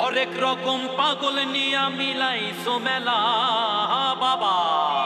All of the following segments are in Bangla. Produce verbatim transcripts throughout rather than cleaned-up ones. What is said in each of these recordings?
হরেক রকম পাগল নিয়া মিলাইছো মেলা বাবা,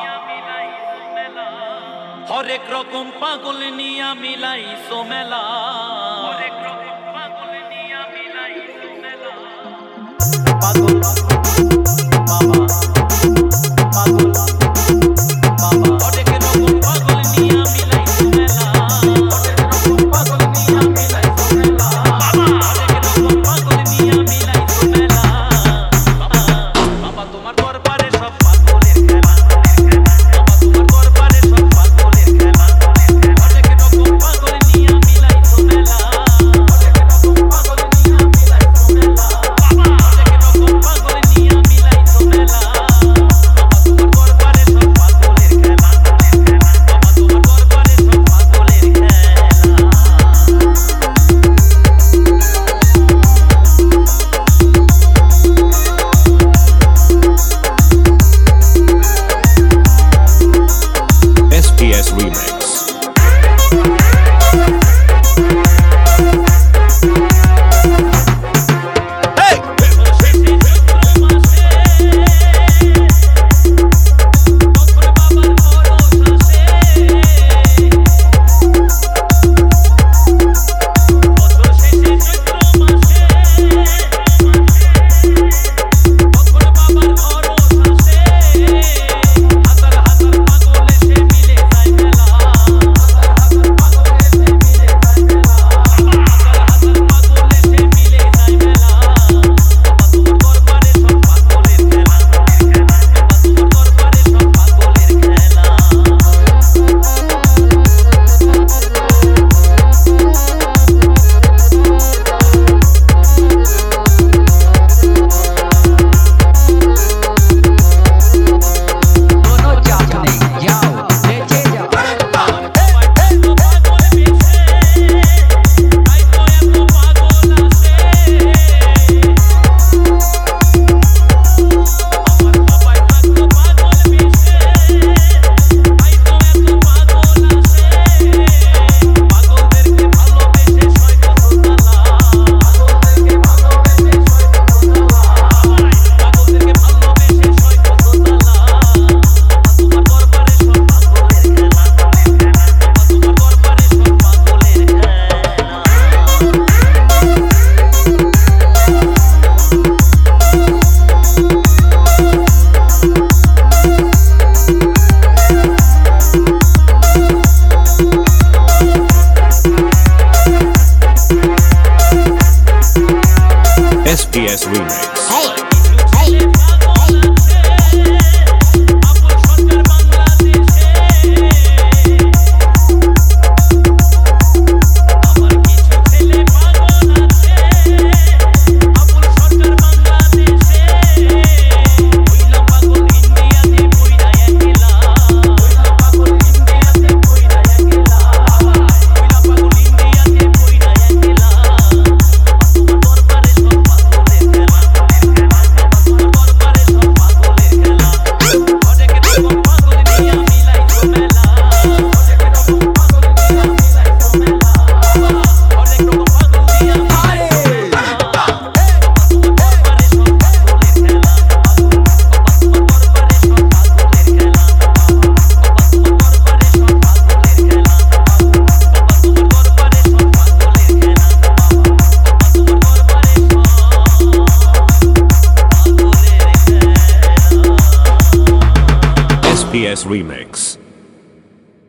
হরেক রকম পাগল নিয়া মিলাইছো মেলা, হরেক রকম পাগল নিয়া মিলাইছো মেলা। পাগল বাবা, পাগল বাবা, হরেক রকম পাগল নিয়া মিলাইছো মেলা, হরেক রকম পাগল নিয়া মিলাইছো মেলা বাবা, হরেক রকম পাগল নিয়া মিলাইছো মেলা বাবা। বাবা তোমার দরবারে সব পাগলের খেলা, বাবা তোমার দরবারে সব পাগলের খেলা, হরেক রকম পাগল নিয়া মিলাইছো মেলা, হরেক রকম পাগল নিয়া মিলাইছো মেলা বাবা, হরেক রকম পাগল নিয়া মিলাইছো মেলা। বাবা তোমার দরবারে সব পাগলের খেলা, বাবা তোমার দরবারে সব পাগলের খেলা। S P S Remix. S P S Remix. S P S Remix.